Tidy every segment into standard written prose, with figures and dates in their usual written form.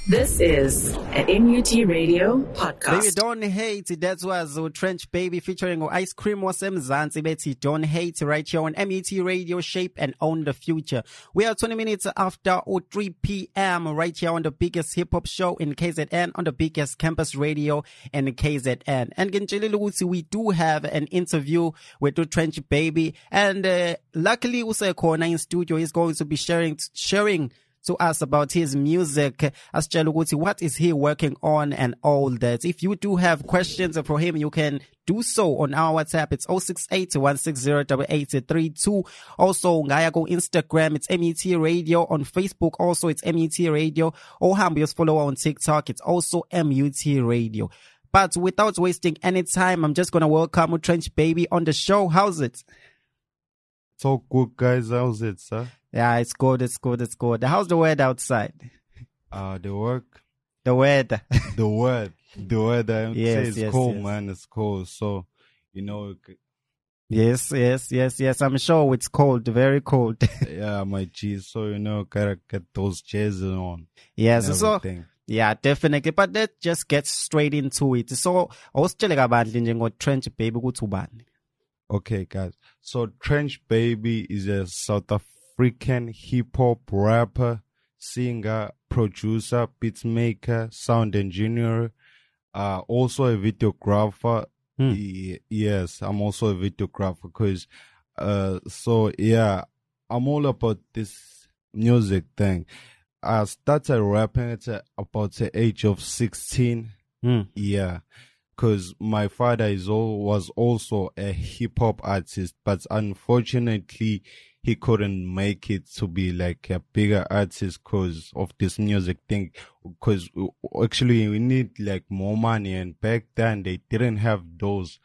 This is an MUT Radio podcast. Baby, don't hate. That was Trench Baby featuring Ice Cream Wasem Zanzi Betty. Don't hate right here on MUT Radio, Shape and Own the Future. We are 20 minutes after 3 p.m. right here on the biggest hip hop show in KZN, on the biggest campus radio in KZN. And we do have an interview with the Trench Baby. And luckily, Usai Kona in studio is going to be sharing to us about his music. As Chaluguti, what is he working on and all that. If you do have questions for him, you can do so on our WhatsApp. It's 068-160-8832. Also, Ngaya go Instagram. It's MUT Radio. On Facebook, also, it's MUT Radio. Or Hambios follow on TikTok. It's also MUT Radio. But without wasting any time, I'm just going to welcome Trench Baby on the show. How's it? It's all good, guys. How's it, sir? Yeah, it's good. How's the weather outside? The work. The weather. The weather. Yes, it's cold, man. It's cold. So, you know. Yes. I'm sure it's cold, very cold. Yeah, my G. So, you know, gotta get those chairs on. Yes, so. Yeah, definitely. But let's just get straight into it. So, Trench Baby Gutubani. Okay, guys. So, Trench Baby is a South African hip-hop rapper, singer, producer, beatmaker, sound engineer, also a videographer. Yes, I'm also a videographer because, I'm all about this music thing. I started rapping at about the age of 16. Yeah. Because my father was also a hip-hop artist, but unfortunately, he couldn't make it to be like a bigger artist because of this music thing. Because actually, we need like more money, and back then they didn't have those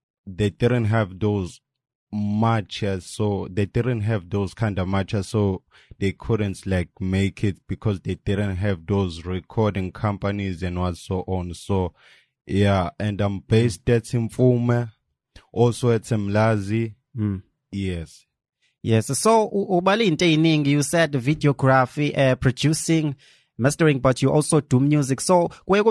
matches, so they didn't have those kind of matches, so they couldn't like make it because they didn't have those recording companies and what so on. So. Yeah, and I'm based at Mfume, also at Mlazi. Yes. Yes, so Ubali you said videography, producing, mastering, but you also do music. So you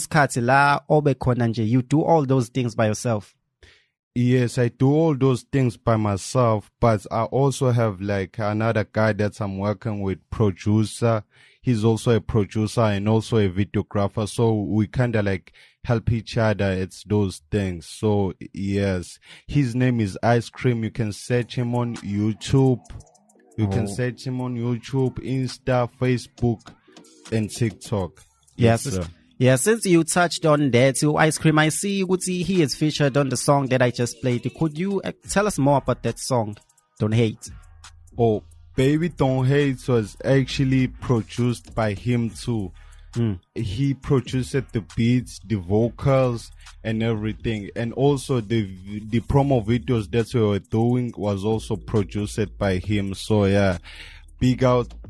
do all those things by yourself? Yes, I do all those things by myself, but I also have like another guy that I'm working with, producer. He's also a producer and also a videographer. So we kind of like help each other. It's those things. So yes, his name is Ice Cream. You can search him on YouTube. You can search him on YouTube, Insta, Facebook, and TikTok. Yes, sir. Yeah, since you touched on that too, Ice Cream, I see he is featured on the song that I just played. Could you tell us more about that song, Don't Hate? Oh, Baby Don't Hate was actually produced by him too. He produced the beats, the vocals, and everything. And also the promo videos that we were doing was also produced by him. So yeah, big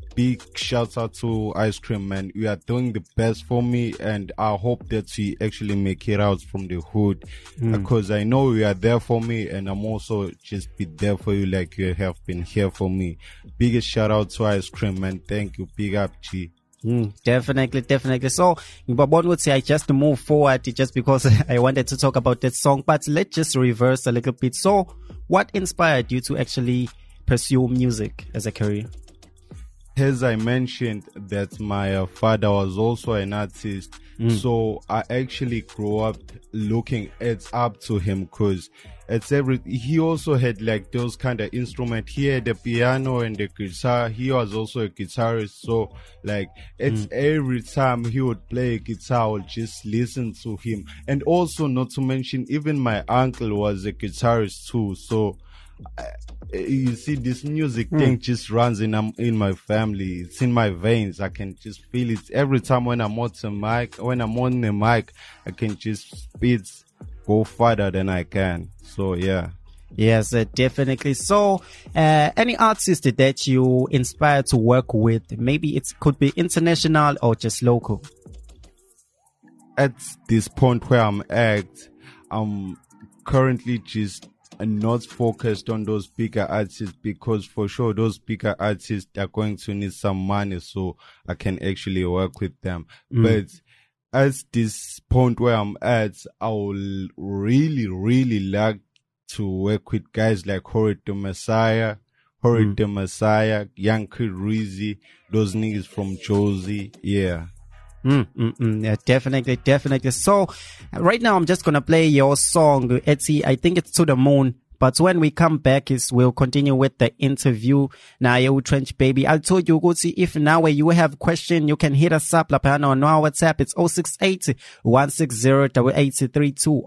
shout out to Ice Cream, man. You are doing the best for me, and I hope that we actually make it out from the hood, because I know you are there for me, and I'm also just be there for you like you have been here for me. Biggest shout out to Ice Cream, man. Thank you. Big up, G. Definitely. So, Babon would say I just move forward just because I wanted to talk about that song, but let's just reverse a little bit. So, what inspired you to actually pursue music as a career? As I mentioned that my father was also an artist, so I actually grew up looking up to him because he also had like those kind of instrument. He had the piano and the guitar. He was also a guitarist. So like every time he would play a guitar, I would just listen to him. And also not to mention, even my uncle was a guitarist too. So you see, this music thing just runs in my family. It's in my veins. I can just feel it every time when I'm on the mic. I can just spit, go farther than I can. So yeah. Yes, definitely. So, any artist that you inspire to work with, maybe it could be international or just local? At this point where I'm currently just not focused on those bigger artists, because for sure those bigger artists are going to need some money so I can actually work with them. But at this point where I'm at, I will really like to work with guys like Horrid the Messiah, Young Kid Rizzy, those niggas from Josie, yeah. Yeah, definitely. So right now I'm just gonna play your song, Etsy. I think it's To the Moon. But when we come back, we'll continue with the interview. Now, you Trench Baby. I told you, if now where you have question, you can hit us up lapana on our WhatsApp. It's 068-160-8832.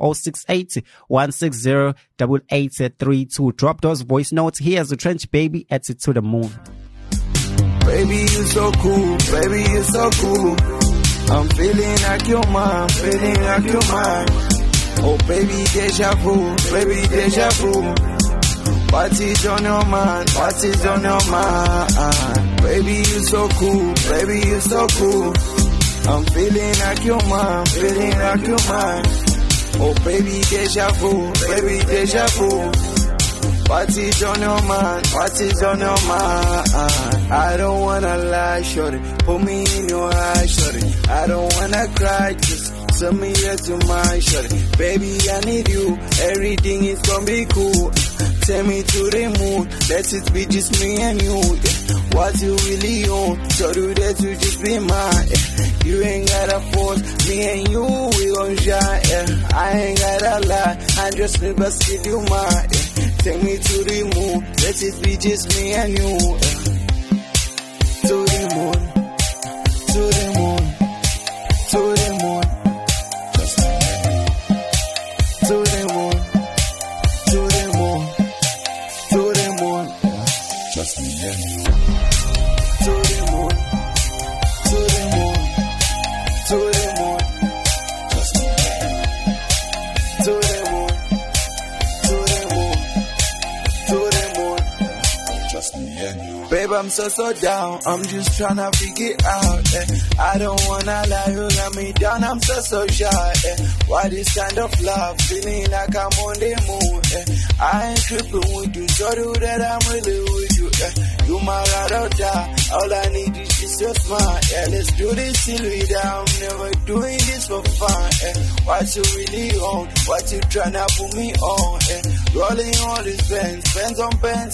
068-160-8832. Drop those voice notes. Here's the Trench Baby at To the Moon. Baby, you so cool. Baby, you so cool. I'm feeling like you're mine. Feeling like you're mine. Oh, baby, deja vu, baby, deja vu. What is on your mind? What is on your mind? Baby, you so cool, baby, you so cool. I'm feeling like you're mine, feeling like you're mine. Oh, baby, deja vu, baby, deja vu. What is on your mind? What is on your mind? I don't wanna lie, shorty. Put me in your eyes, shorty. I don't wanna cry, just send me here to my shorty. Baby, I need you. Everything is gonna be cool. Take me to the moon. Let it be just me and you. What you really own? So do that to just be mine. You ain't gotta force me and you. We gon' shine. I ain't gotta lie. I just never still you mine. Take me to the moon. Let it be just me and you. To the moon. To the moon. To the moon. To the moon. To the moon. To the moon. Just me and you. To the moon. To the moon. To the moon. Just me and you. To the moon. To the moon. To the moon. Just me and you. Babe, I'm so down. I'm just tryna figure out. I don't wanna lie, you got me down. I'm so shy. Why this kind of love? Feeling like I'm on the moon. I ain't tripping with you, so do that I'm really with you. You my ride or die. All I need is just your smile. Let's do this till we die. I'm never doing this for fun. What you really on? What you tryna put me on? Rolling all these pens on pens.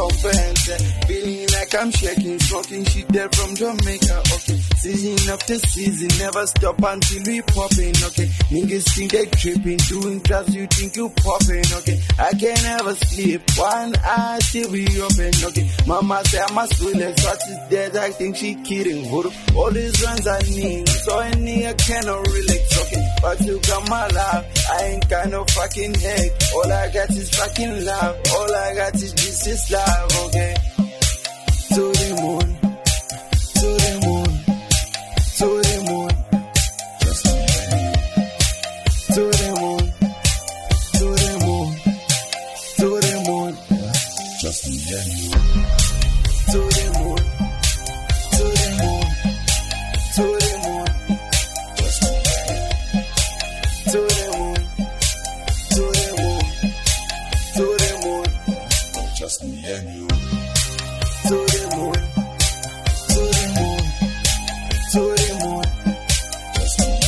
Feeling like I'm shaking, smoking shit there from Jamaica, okay. Season after season, never stop until we popping, okay. Niggas think they tripping, doing drugs, you think you popping, okay. I can't ever sleep, one eye still be open, okay. Mama say I must relax, what is dead, I think she kidding, voodoo. All these runs I need, so a nigga cannot relax, okay. But you got my love, I ain't got no fucking head. All I got is fucking love, all I got is this love, okay. To the moon, to the moon, to the moon, just me and you. To the moon, to the moon, to the moon, just me and you. To the moon, to the moon, to the moon, just me and you. To the moon, to the moon, to the moon, just me and you. To the moon, to the moon, to the moon, just me.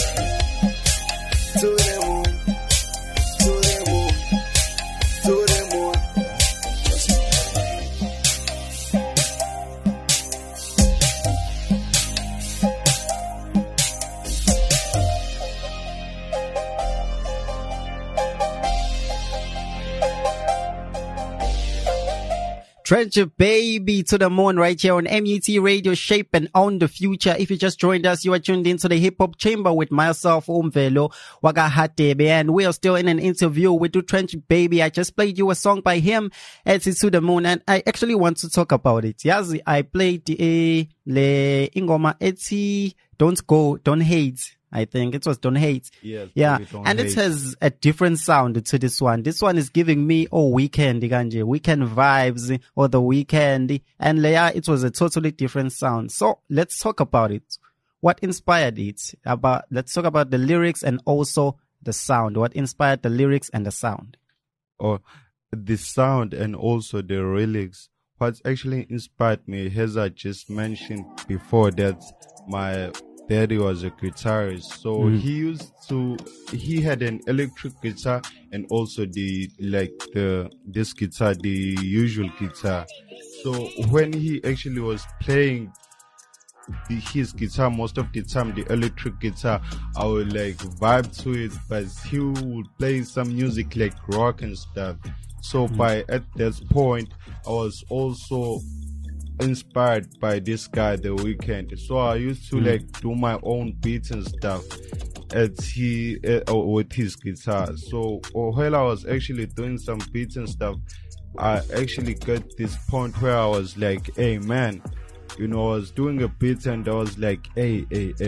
To the moon, to the moon, to the moon, just me. Trench Baby, To the Moon, right here on MUT Radio, Shape and Own the Future. If you just joined us, you are tuned into the Hip Hop Chamber with myself, Umvelo Wagahatebe, and we are still in an interview with the Trench Baby. I just played you a song by him, it's To the Moon, and I actually want to talk about it. Yes, I played the Ingoma Etsy, Don't Hate. I think it was Don't Hate. Yes, yeah. Don't And Hate. it has a different sound to this one. This one is giving me weekend vibes or the weekend. And Leia, it was a totally different sound. So let's talk about it. What inspired it? Let's talk about the lyrics and also the sound. What inspired the lyrics and the sound? Oh, the sound and also the lyrics. What's actually inspired me, as I just mentioned before, that my daddy was a guitarist, so he had an electric guitar and also this guitar, the usual guitar. So when he actually was playing his guitar, most of the time the electric guitar, I would like vibe to it, but he would play some music like rock and stuff. So at this point, I was also inspired by this guy, The Weeknd. So I used to like do my own beats and stuff with his guitar. So while I was actually doing some beats and stuff, I actually got this point where I was like, hey man, I was doing a beat and I was like, hey,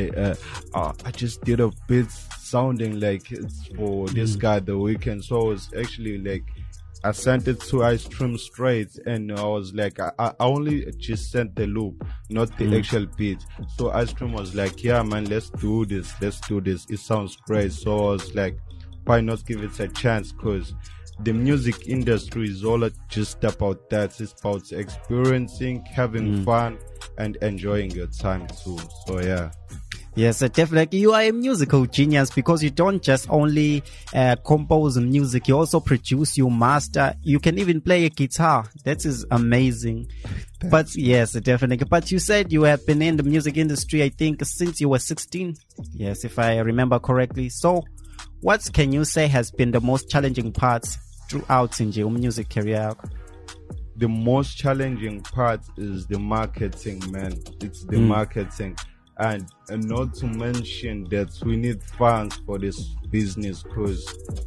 I just did a beat sounding like it's for this guy, The Weeknd. So I was actually like, I sent it to Ice Cream straight, and I was like, I only just sent the loop, not the actual beat. So Ice Cream was like, yeah man, let's do this, it sounds great. So I was like, why not give it a chance? Because the music industry is all just about that. It's about experiencing, having fun, and enjoying your time too. So yeah. Yes, definitely. You are a musical genius because you don't just only compose music, you also produce, you master, you can even play a guitar. That is amazing. But yes, definitely. But you said you have been in the music industry, I think, since you were 16. Yes, if I remember correctly. So what can you say has been the most challenging parts throughout in your music career? The most challenging part is the marketing, man. It's the marketing. And not to mention that we need funds for this business, because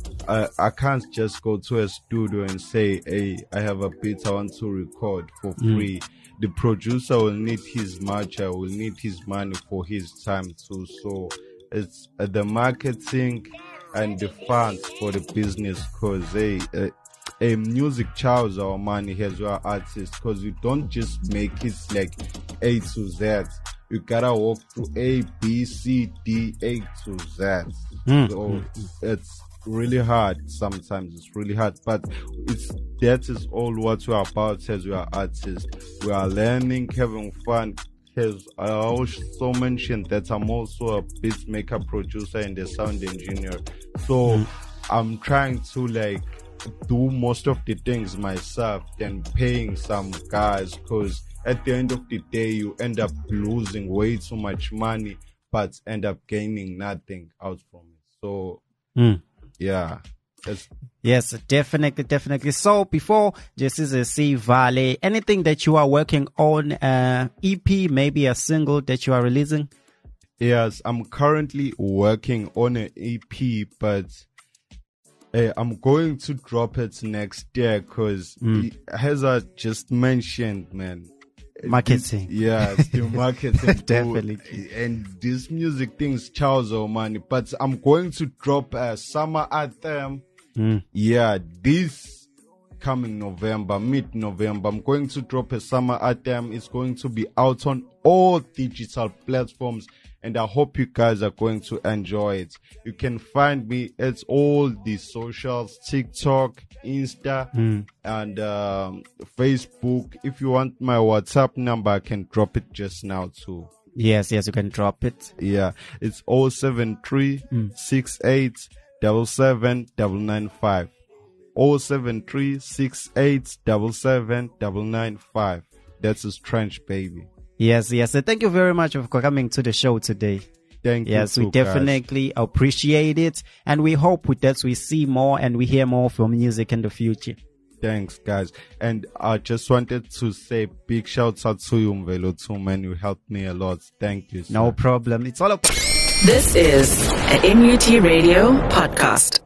I can't just go to a studio and say, hey, I have a beat I want to record for free. The producer will need his matcha, will need his money for his time too. So it's the marketing and the funds for the business, because a music chows our money as well, artists, because you don't just make it like A to Z. You gotta walk through A, B, C, D, A to Z. So it's really hard sometimes. It's really hard, but that is all what we are about as we are artists. We are learning, having fun. As I also mentioned that I'm also a beat maker, producer, and a sound engineer. So I'm trying to like do most of the things myself than paying some guys, because at the end of the day, you end up losing way too much money, but end up gaining nothing out from it. So, yeah. Yes, definitely. So before Jesse C Vale, anything that you are working on, EP, maybe a single that you are releasing? Yes, I'm currently working on an EP, but I'm going to drop it next year because, as I just mentioned, man, marketing. It's the marketing. Definitely. And this music things chows our money. But I'm going to drop a summer anthem. Yeah, this coming November, mid-November, I'm going to drop a summer anthem. It's going to be out on all digital platforms, and I hope you guys are going to enjoy it. You can find me at all the socials, TikTok, Insta, and Facebook. If you want my WhatsApp number, I can drop it just now too. Yes, you can drop it. Yeah, it's 073 68 77 995. 073 68 77 995. That's a Trench Baby. Yes. Thank you very much for coming to the show today. Thank you. Yes, we definitely appreciate it. And we hope with that we see more and we hear more from music in the future. Thanks, guys. And I just wanted to say big shout out to you, Mvelo, too, man. You helped me a lot. Thank you, sir. No problem. It's all about... This is a MUT Radio podcast.